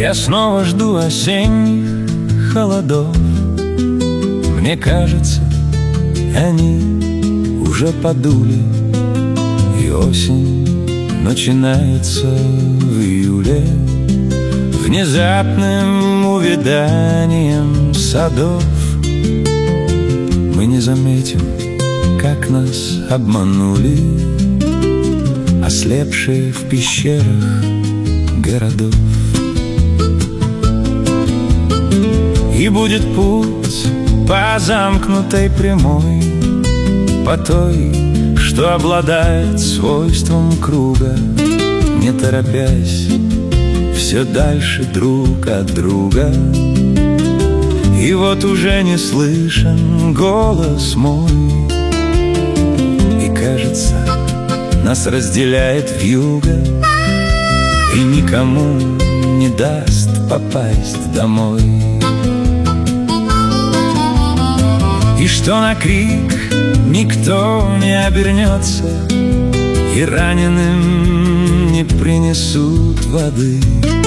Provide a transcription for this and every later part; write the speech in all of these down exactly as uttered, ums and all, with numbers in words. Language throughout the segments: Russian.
Я снова жду осенних холодов. Мне кажется, они уже подули, и осень начинается в июле внезапным увяданием садов. Мы не заметим, как нас обманули ослепшие в пещерах городов. И будет путь по замкнутой прямой, по той, что обладает свойством круга, не торопясь, все дальше друг от друга. И вот уже не слышен голос мой, и кажется, нас разделяет вьюга, и никому не даст попасть домой. И что на крик никто не обернется, и раненым не принесут воды.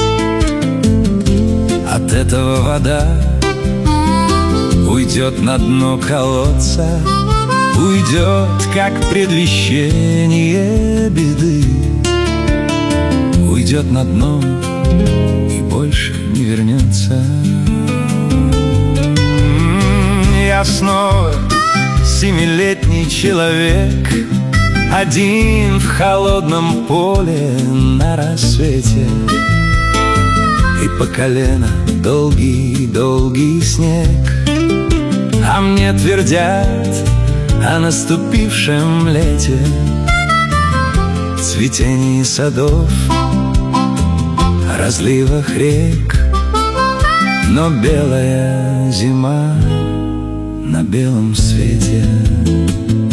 От этого вода уйдет на дно колодца, уйдет, как предвещение беды. Уйдет на дно и больше не вернется. Я снова семилетний человек, один в холодном поле на рассвете. И по колено долгий-долгий снег, а мне твердят о наступившем лете, цветении садов, разливах рек. Но белая зима на белом свете.